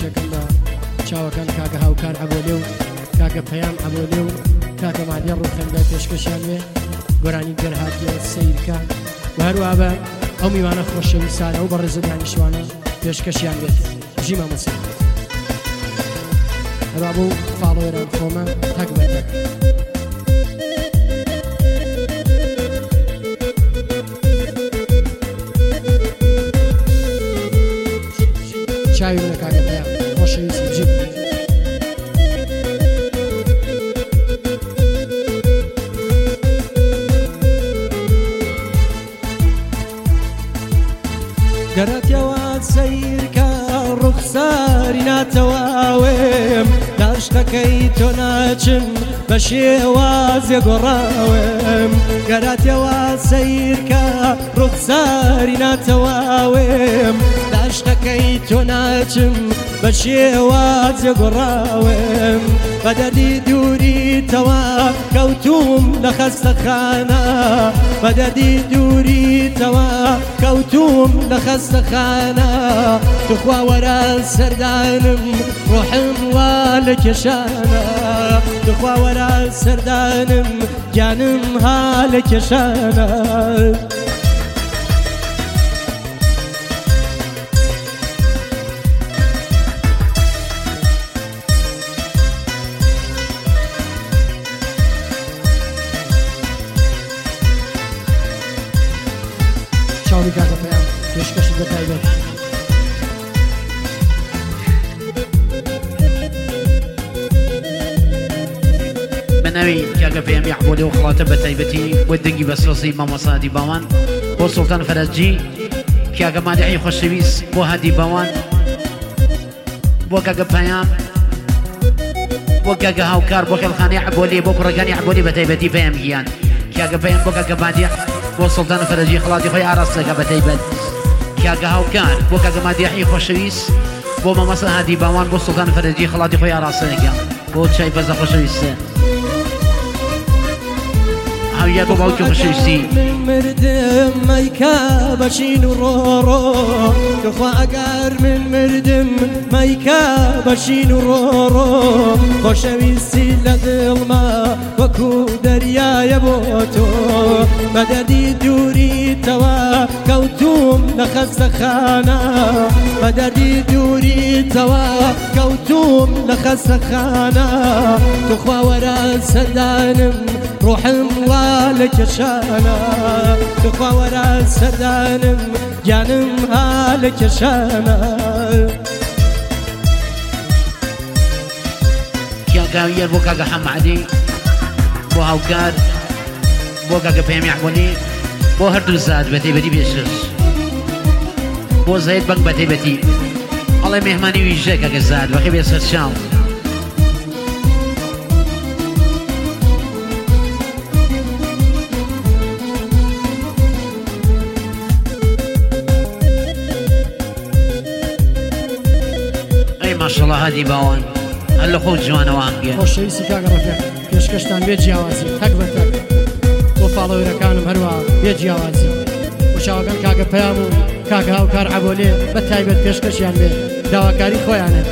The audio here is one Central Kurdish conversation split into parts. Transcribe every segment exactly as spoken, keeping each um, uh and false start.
پێشکەشەکەم بە چاوەکان کاکە هاوکار عەبۆلێ و کاکە پەیام عەبۆلێ و کاکە مادیە ڕوخەندە پێشکەشیان وێ گۆرانی گەرهاتیە سەیرکە و هەروە بە ئەو میوانە خۆشەویستانە و بە ڕێزەدانیشتوانە پێشکەشیان بێت ژی مامۆستا هەروە بۆ فاڵۆوەران خۆمە تەک بە تەک چاوی منە کاکە پەیام خۆشەویستی بژیت گەراتەوە سەیرکە ڕوخساری ناتەواوێم داشتەکەی تۆ ناچم بە شێوازێ گۆڕاوێم گەراتەوە سەیرکە ڕوخساری ناتەواوێم داشتەکەی تۆ ناچم بە شێوازێ گۆڕاوێم بە دەردی دووریتەوە کەوتوم لە خەستەخانە بە دەردی دووریتەوە کەوتوم لە خەستەخانە توخوا وەرە سەردانم ڕۆحم وا لە کێشانە توخوا وەرە سەردانم گیانم ها لە کێشانە چاوی کاکە پەیام پێشکەشت بە تایبەت ناوی کاکە پەیامی عەبۆلێ و خڵاتە بە تایبەتی بۆ دەنگی بەسرەسی مامۆستا هادی باوان بۆ سوڵتان فەرەجی کاکە مادیحی خۆشەویست بۆ هادی باوان بۆ کاکە پەیام بۆ کاکە هاوکار بۆ خێڵخانەی عەبۆلێ بۆ کوڕەکانی عەبۆلێ بە تایبەتی پەیام گیان کاکە پەیام بۆ کاکە مادیح بۆ سوڵتان فەرەجی خڵاتی خۆی ئاراستەکە بە تایبەت کاکە هاوکار بۆ کاکە مادیحی خۆشەویست بۆ مامۆستا هادی باوان بۆ سوڵتان فەرەجی خڵاتی خۆی ئاراستەکە بۆ چای بەزە خۆشەویستە هاویە بۆ باوکی خۆشەویستی مردم مەیکا بەشین و ڕۆڕۆ دخوا ئەگەر من مردم مەیکا بەشین و ڕۆڕۆ خۆشەویستی لە دڵما وەکو دەریایە بۆ تۆ بەدەردی دووریتەوە کەوتوم لە خەستەخانە بەدەردی دووریتەوە کەوتوم لە خەستەخانە دخوا وەرە سەردانم ڕۆحم وا لە کێشانە دخوا وەرە سەردانم گیانم ها لە کێشانە کاکاویەر بۆ کاکە حەمادی بۆ هاوکار بۆ کاکە پەیامی عەبۆلێ بۆ هەردوو زاد بە تایبەتی پێشکەش بۆ زەید بەنگ بە تایبەتی ئەڵێ مێهمانی ویژە کاکە زاد بەخێ بێ سەر چاو ماشەڵڵا هادی باوان هەر لە خۆ جوانەوە هەنگێ خۆشەویستی کاکە ڕەفیق پێشکەشتان بێ جیاوازی تەک بە تەک بۆ فاڵۆوەرەکانم هەروە بێ جیاوازی بۆ چاوەکان کاکە پەیام و کاکە هاوکار عەبۆلێ بە تایبەت پێشکەشیان بێ داواکاری خۆیانە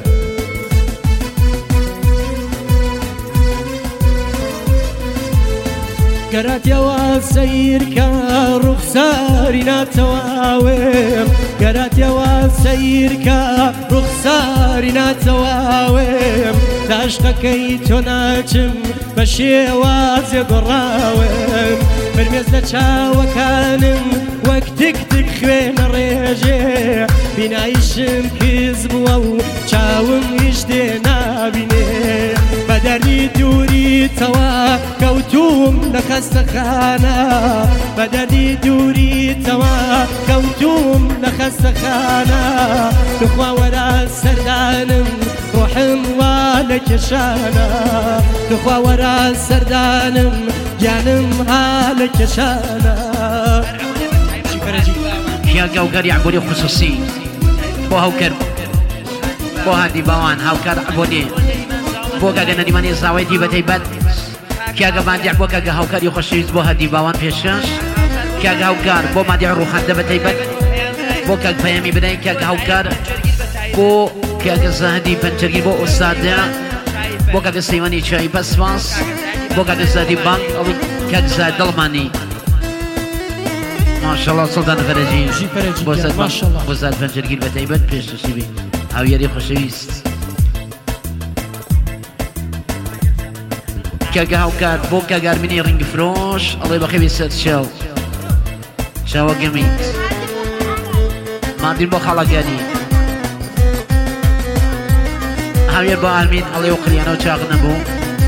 گەراتەوە سەیرکە ڕوخساری ناتەواوێم گەراتەوە سەیرکە ڕوخساری ناتەواوێم داشتەکەی تۆ ناچم بە شێوازێ گۆڕاوێم فرمێز لە چاوەکانم وەک تک تک خوێنە ڕێژێ بینایشم کز بووە و چاوم هیچ دێ نابینێ بە دەردی دووریتەوە کەوتوم لە خەستەخانە بە دەردی دووریتەوە کەوتوم لە خەستەخانە دخوا وەرە سەردانم ڕۆحم وا لە کێشانە دخوا وەرە سەردانم گیانم ها لە کێشانە کاکە هاوکاری عەبۆلێ خصوصی بۆ هاوکەر بۆ هادی باوان هاوکار عەبۆلێ بۆ کاکە نەریمانی زاوەیەتی بە تایبەت کاکە مادیح بۆ کاکە هاوکاری خۆشەویست بۆ هادی باوان پێشکەش کاکە هاوکار بۆ مادیح ڕوخەندە بە تایبەت بۆ کاک پەیامی بدەین کاکە هاوکار بۆ کاکە زاهدی پەنجەرگیر بۆ ئۆستادە بۆ کاکە سەیمانی چای بەسپاس بۆ کاکە زادی بانک ئەڵی کاک زاد دڵمانی ماشەڵڵا سڵدان فەرەجی بۆ زاد پەنجەرگیر بە تایبەت پێشتوسی بی هاویاری خۆشەویست کاکە هاوکار بۆ کاگارمینی ڕنگ فرۆش ئەڵێ بەخێوی سەر چاو چاوە گەمیت مادین بۆ خاڵەکانی هاوێر بۆ ئارمین ئەڵێ و قلیانە و چاق نەبوو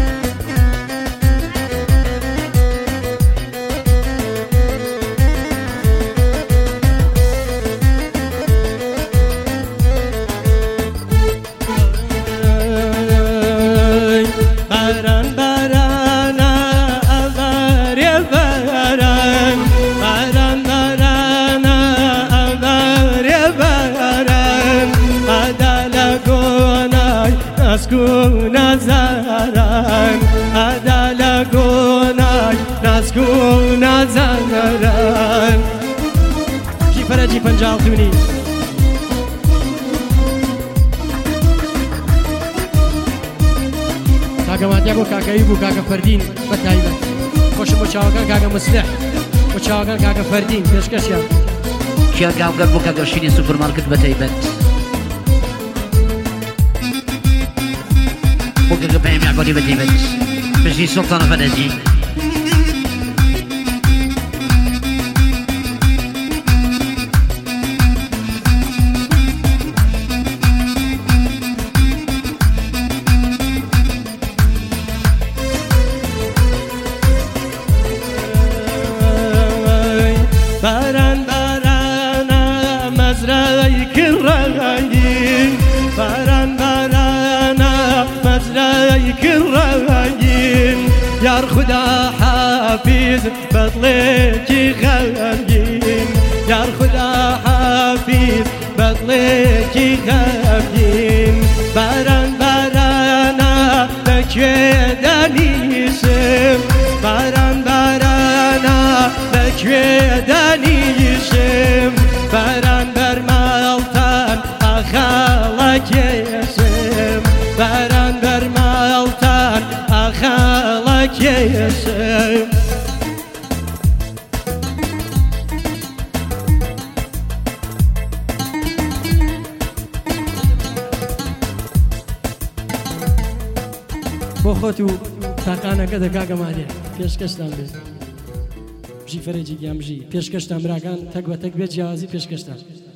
نزارن عدل گونای نسکو نزارن جی فرجی پنجاه خونی کاکە مادیە بۆ کاکەوی بوو کاکە فەردین بە تایبەت خۆشم بۆ چاوەکان کاکە مسلح بۆ چاوەکان کاکە فەردین پێشکەشیان کیا گاوگەر بۆ کاگەشینی سوپەرمارکت بە تایبەت بۆ کاکە پەیامی عەبولی بە تایبەت پشتی سوڵتانە فەرەجی باران بارانە مەزرای کڕەنگین باران بارانە مەزرای کڕەنگین یار خدا حافیز بەدڵێکی غەمگین یار خدا حافیز بەدڵێکی غەمگین باران بارانە بەکوێ دەنیشم باران بارانە بەکوێ دەنیشم باران بەرماڵتان ئاخاڵەکێشم باران بەرماڵتان ئاخاڵەکێشم بۆ خۆت و تاقانەکە دەکاکە مادێ پێشکەشتان بێت ژی فەرەجی گیانبژی پێشکەشتان براکان تەک بە تەک بێت جیاوازی پێشکەشتان